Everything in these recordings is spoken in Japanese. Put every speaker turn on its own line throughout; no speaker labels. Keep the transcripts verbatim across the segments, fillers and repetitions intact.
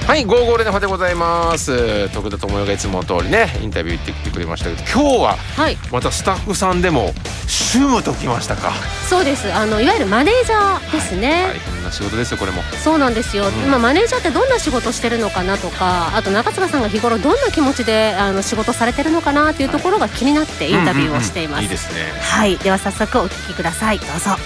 はい、ゴーゴーレナファでございます。徳田智代がいつもの通りねインタビュー行ってきてくれましたけど、今日はまたスタッフさんでも主務ときましたか。
そうです。あのいわゆるマネージャーですね。
大変な仕事ですよこれも。
そうなんですよ、うん、今マネージャーってどんな仕事してるのかなとか、あと中塚さんが日頃どんな気持ちであの仕事されてるのかなっていうところが気になってインタビューをしています。
いいですね。
はい、では早速お聞きください。どうぞ。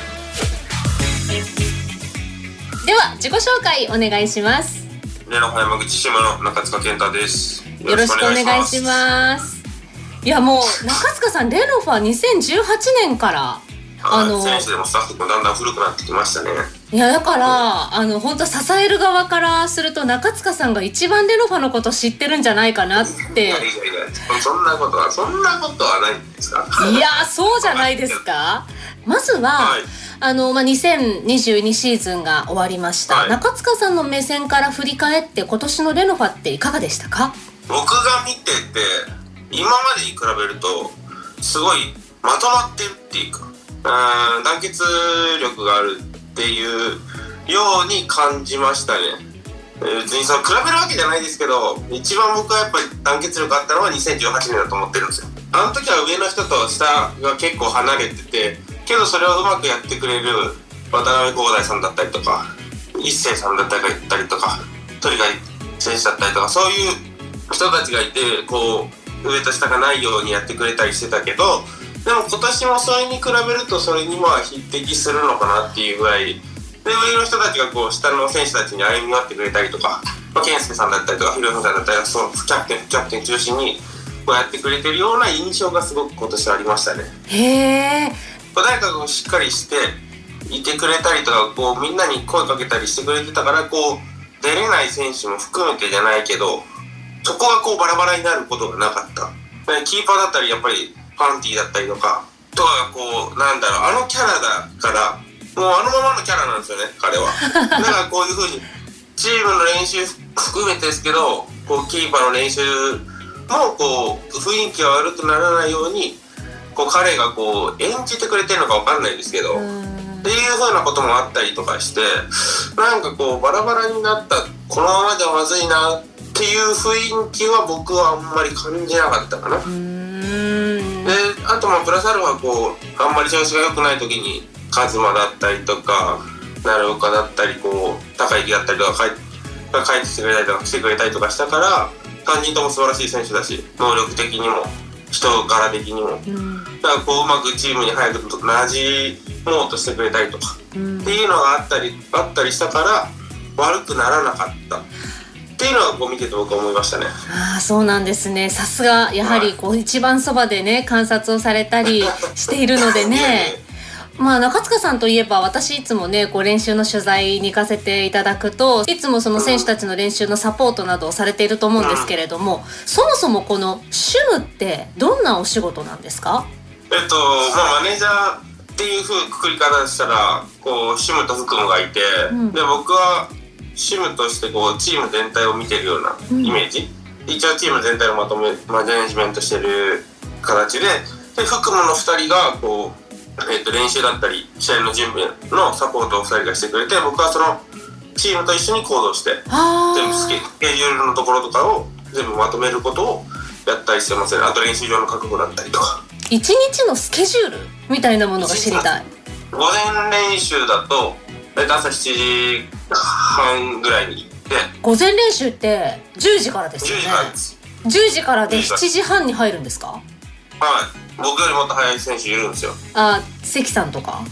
では自己紹介お願いします。
レノファ山口支部の中塚健太です。
よろしくお願いします。いやもう中塚さんレノファにせんじゅうはちねんから
あの選手でもスタッフもだんだん古くなってきましたね。
いやだから、うん、あの本当支える側からすると中塚さんが一番レノファのこと知ってるんじゃないかなって。いやいやいや
そんなことはそんなことはないんですか。
いやそうじゃないですか。まずは、はい、あのまあ、にせんにじゅうにシーズンが終わりました、はい、中塚さんの目線から振り返って今年のレノファっていかがでしたか。
僕が見てて今までに比べるとすごいまとまってるっていうか、うん団結力があるっていうように感じましたね。別にその比べるわけじゃないですけど、一番僕はやっぱり団結力あったのはにせんじゅうはちねんだと思ってるんですよ。あの時は上の人と下が結構離れてて、けどそれをうまくやってくれる渡辺光大さんだったりとか一星さんだったりとか鳥貝選手だったりとか、そういう人たちがいてこう上と下がないようにやってくれたりしてたけど、でも今年もそれに比べるとそれにまあ匹敵するのかなっていうぐらいで、上の人たちがこう下の選手たちに歩み寄ってくれたりとか、まあ、健介さんだったりとか広野さんだったりそのキャプテンキャプテン中心にこうやってくれてるような印象がすごく今年ありましたね。
へー。
誰かがしっかりしていてくれたりとか、こうみんなに声かけたりしてくれてたから、こう出れない選手も含めてじゃないけど、そこがこうバラバラになることがなかった。キーパーだったりやっぱりパンティだったりとかとかがこうなんだろう、あのキャラだからもうあのままのキャラなんですよね彼は。だからこういう風にチームの練習含めてですけど、こうキーパーの練習もこう雰囲気が悪くならないようにこう彼がこう演じてくれてるのか分かんないですけど、っていう風なこともあったりとかして、なんかこうバラバラになったこのままではまずいなっていう雰囲気は僕はあんまり感じなかったかな。であとまあプラスアルファこうあんまり調子が良くない時にカズマだったりとか鳴岡だったりこう高木だったりとか帰ってきてくれたりとか来てくれたりとかしたから、さんにんとも素晴らしい選手だし能力的にも人柄的にも、うん、だからこううまくチームに早く馴染もうとしてくれたりとか、うん、っていうのがあったりあったりしたから悪くならなかったっていうのはこう見てて僕は思いましたね。
ああそうなんですね。さすがやはりこう一番そばでね観察をされたりしているのでねまあ中塚さんといえば私いつもねこう練習の取材に行かせていただくと、いつもその選手たちの練習のサポートなどをされていると思うんですけれども、うん、そもそもこの主務ってどんなお仕事なんですか。
えっとまあマネージャーっていう風くくり方したらこう主務と副務がいて、うん、で僕は主務としてこうチーム全体を見てるようなイメージ、うん、一応チーム全体をまとめマネジメントしてる形で、で副務のふたりがこうえー、と練習だったり試合の準備のサポートをふたりがしてくれて、僕はそのチームと一緒に行動して全部スケジュールのところとかを全部まとめることをやったりしてますね。あと練習場の確保だったりとか
一日のスケジュールみたいなものが知りたい。
午前練習だと大体朝しちじはんぐらいに行って、
午前練習ってじゅうじからですよね。じゅうじからです。じゅうじからでしちじはんに入るんですか。
はい、僕よりもっと早い選手いるんですよ。
あ、関さんとか。
はい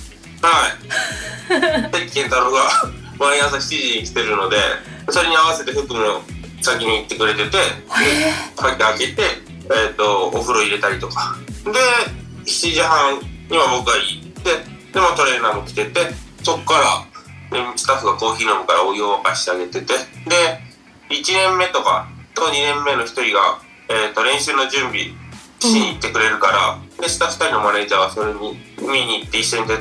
関健太郎が毎朝しちじに来てるので、それに合わせて服も先に行ってくれてて、鍵開けて、えー、とお風呂入れたりとかでしちじはんには僕が行って、でもトレーナーも来てて、そっからスタッフがコーヒー飲むからお湯を沸かしてあげてて、でいちねんめとかとにねんめのひとりが、えー、と練習の準備しに行ってくれるから、うん、で下ふたりのマネージャーはそれに見に行って一緒に手伝って、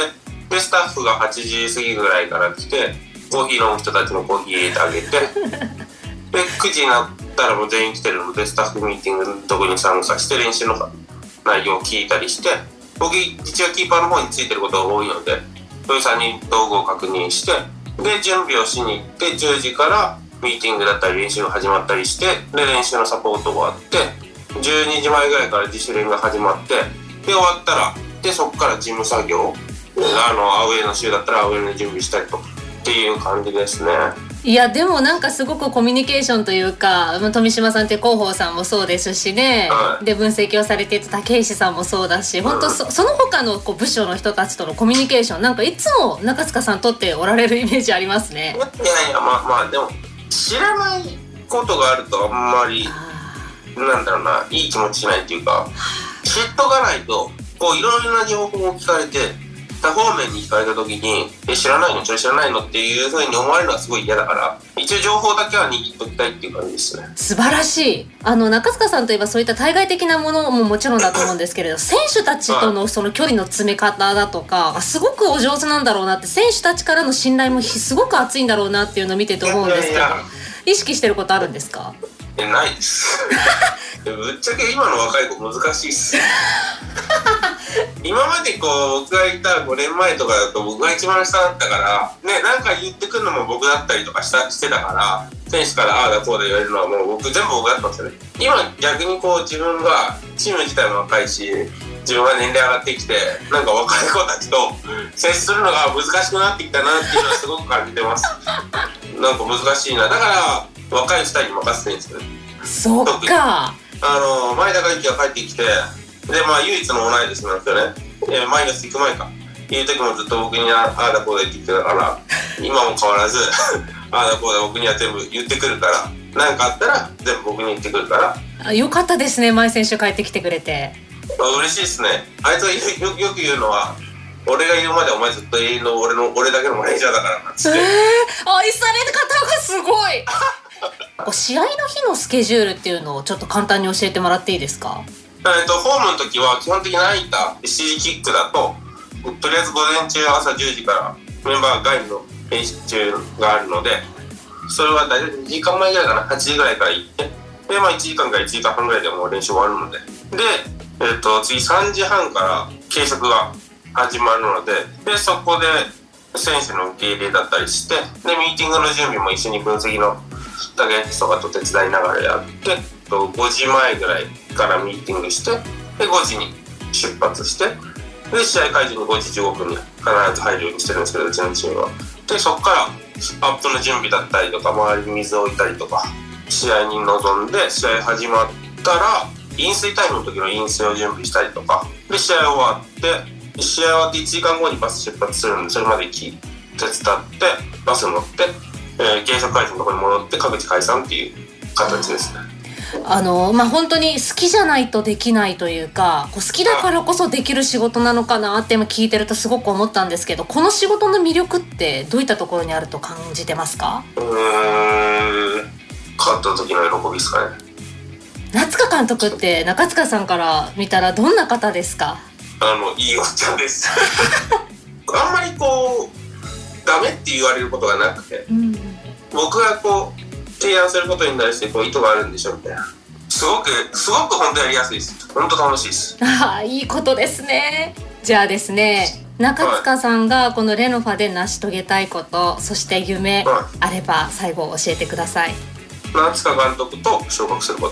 でスタッフがはちじ過ぎぐらいから来てコーヒー飲む人たちもコーヒー入れてあげてでくじになったらもう全員来てるのでスタッフミーティングのとこに参加して練習の内容を聞いたりして、僕一応キーパーの方についてることが多いのでそういうさんにん道具を確認して、で準備をしに行ってじゅうじからミーティングだったり練習が始まったりして、で練習のサポートがあって、じゅうにじまえぐらいから自主練が始まって、で終わったらでそこから事務作業、あのアウェーの週だったらアウェーの準備したりとっていう感じですね。
いやでもなんかすごくコミュニケーションというか、富島さんって広報さんもそうですしね、はい、で分析をされていた竹石さんもそうだし、本当 そ, その他のこう部署の人たちとのコミュニケーション、なんかいつも中塚さんとっておられるイメージありますね。
いやいや、まあまあでも知らないことがあるとあんまりなんだろうな、いい気持ちしないっていうか、知っとかないとこういろいろな情報を聞かれて多方面に聞かれた時にえ知らないのそれ知らないのっていう風に思われるのはすごい嫌だから、一応情報だけは握っときたいっていう感じですね。
素晴らしい。あの中塚さんといえばそういった対外的なものももちろんだと思うんですけれど、選手たちとのその距離の詰め方だとかすごくお上手なんだろうなって、選手たちからの信頼もすごく厚いんだろうなっていうのを見てて思うんですけど、いやいやいや、意識してることあるんですか？
えないですぶっちゃけ今の若い子難しいっす今までこう僕がいたごねんまえとかだと僕が一番下だったからね、なんか言ってくるのも僕だったりとかしたしてたから、選手からああだこうだ言われるのはもう僕全部僕だったんですよね。今逆にこう自分がチーム自体も若いし、自分が年齢上がってきて、なんか若い子たちと接するのが難しくなってきたなっていうのはすごく感じてますなんか難しいな、だから若いふたりに任せてるんですよね。
そっか。
あの前田が之が帰ってきて、でまあ唯一の同い年なんですよね。えマイナス行く前かいう時もずっと僕にああだこうだ言ってきてたから、今も変わらずああだこうだ僕には全部言ってくるから、何かあったら全部僕に言ってくるから。
あ、よかったですね、前選手帰ってきてくれて。
あ、嬉しいですね。あいつは よ, よく言うのは、俺が言うまでお前ずっと永遠の俺の俺だけのマネージャーだからなっつって。えー、
愛される方がすごい試合の日のスケジュールっていうのをちょっと簡単に教えてもらっていいですか？
えっと、ホームの時は基本的にナイターしちじキックだと、とりあえず午前中朝じゅうじからメンバー外の練習中があるので、それは大体にじかんまえぐらいかな、はちじぐらいから行って、で、まあいちじかんからいちじかんはんぐらいでもう練習終わるので、で、えっと、次さんじはんから計測が始まるので、で、そこで選手の受け入れだったりして、で、ミーティングの準備も一緒に分析の竹内とかと手伝いながらやって、ごじまえぐらいからミーティングして、でごじに出発して、で試合会場にごじじゅうごふんに必ず入るようにしてるんですけど、うちのチームは。でそこからアップの準備だったりとか、周りに水を置いたりとか、試合に臨んで試合始まったら飲水タイムの時の飲水を準備したりとかで、試合終わって試合終わっていちじかんごにバス出発するんで、それまで行き手伝ってバス乗って、えー、計測会場のところに戻って各自解散っていう形ですね。
あのまあ、本当に好きじゃないとできないというか、こう好きだからこそできる仕事なのかなって今聞いてるとすごく思ったんですけど、この仕事の魅力ってどういったところにあると感じてますか？
うーん、勝った時の喜びですかね。
夏塚監督って中塚さんから見たらどんな方ですか？
あのいいおっちゃんですあんまりこうダメって言われることがなくて、うん、僕がこう提案することに対してこう意図があるんでしょみたいな、すごくすごく本当やりやすいです。本当楽しいです。
ああ、いいことですね。じゃあですね、中塚さんがこのレノファで成し遂げたいこと、そして夢あれば最後教えてください。
中塚監督と昇格すること、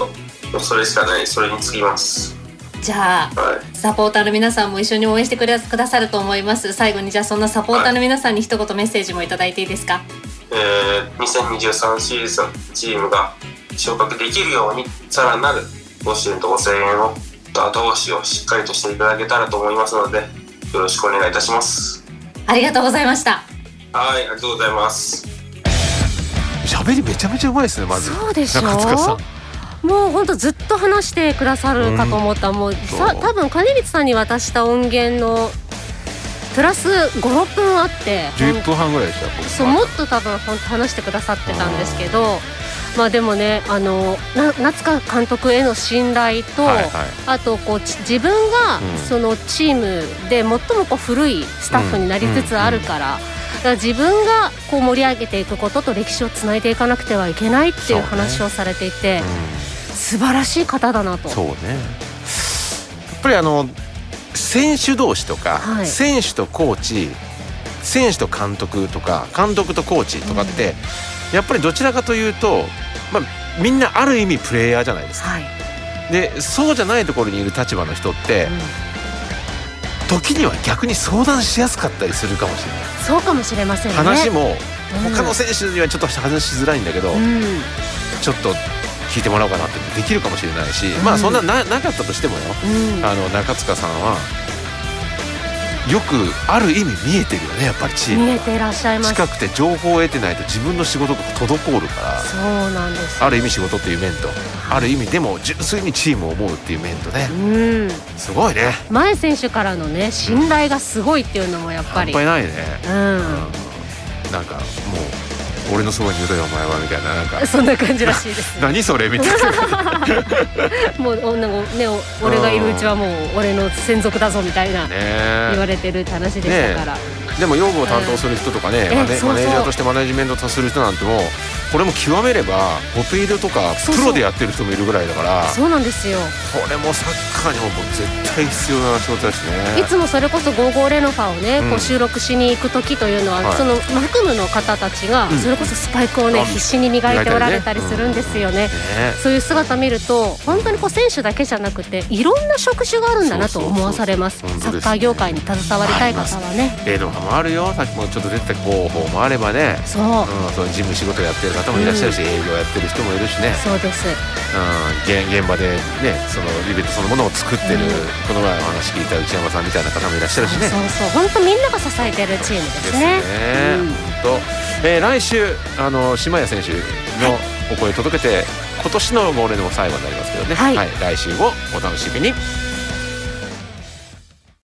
それしかない。それにつきます。
じゃあ、はい、サポーターの皆さんも一緒に応援してくださると思います。最後にじゃあそんなサポーターの皆さんに一言メッセージもいただいていいですか？
えー、にせんにじゅうさんシーズンチームが昇格できるように、さらなるご支援とご声援をと後押しをしっかりとしていただけたらと思いますので、よろしくお願いいたします。
ありがとうございました。
はい、ありがとうございます。
喋りめちゃめちゃうまいですね。まず
そうでしょ、中塚さんもうほんとずっと話してくださるかと思った、うん、もうさ多分金光さんに渡した音源のプラスご、ろっぷんあって
じゅっぷんはんぐらいでした。
そう、もっと多分ほんと話してくださってたんですけど、まあでもね、あのな夏川監督への信頼と、はいはい、あとこう自分がそのチームで最もこう古いスタッフになりつつあるから、うんうんうん、だから自分がこう盛り上げていくことと歴史をつないでいかなくてはいけないっていう話をされていて、ね、うん、素晴らしい方だなと。
そうね、やっぱりあの選手同士とか、はい、選手とコーチ選手と監督とか監督とコーチとかって、うん、やっぱりどちらかというと、まあ、みんなある意味プレイヤーじゃないですか、はい、でそうじゃないところにいる立場の人って、うん、時には逆に相談しやすかったりするかもしれない。
そうかもしれませんね。
話も他の選手にはちょっと話しづらいんだけど、うん、ちょっと聞いてもらおうかなってできるかもしれないし、うん、まあそんな な, なかったとしてもよ、うん、あの中塚さんはよくある意味見えてるよね。やっぱりチーム
見えていらっしゃいます。
近くて情報を得てないと自分の仕事が滞るから。
そうなんです。
ある意味仕事っていう面と、ある意味でも純粋にチームを思うっていう面とね、うん、すごいね。
前選手からのね信頼がすごいっていうのもやっぱり
半端ないね、
うんうん、
なんかもう俺のそばにいるよお前はみたいな、なんか
そんな感じらしいです、ね、
何それみたいな
もうなんか、ね、俺がいるうちはもう俺の専属だぞみたいな言われてるって話でしたから、ね、
でも用具を担当する人とかね、うん、マネ、マネージャーとしてマネジメントする人なんてもこれも極めればオペイドとかプロでやってる人もいるぐらいだから。
そうなんですよ。
これもサッカーにももう絶対必要な仕事だしね。
いつもそれこそゴーゴーレノファをね、うん、こう収録しに行く時というのは、はい、そのマフムの方たちがそれこそスパイクをね、うん、必死に磨いておられたりするんですよね、うんね、そういう姿見ると本当にこう選手だけじゃなくていろんな職種があるんだなと思わされます。サッカー業界に携わりたい方はね。
レノファもあるよ。さっきもちょっと出てた広報もあればね、
そう、
うん、その事務仕事やってる方もいらっしゃるし、うん、営業やってる人もいるしね。
そうです、うん、
現場でねそのイベントそのものを作ってる、うん、この前お話聞いた内山さんみたいな方もいらっしゃるしね。
そうそうそう、本当みんなが支えてるチームですね。
ですね、うん、とえー、来週あの島谷選手のお声を届けて、はい、今年のゴールデンも最後になりますけどね、はいはい、来週をお楽しみに。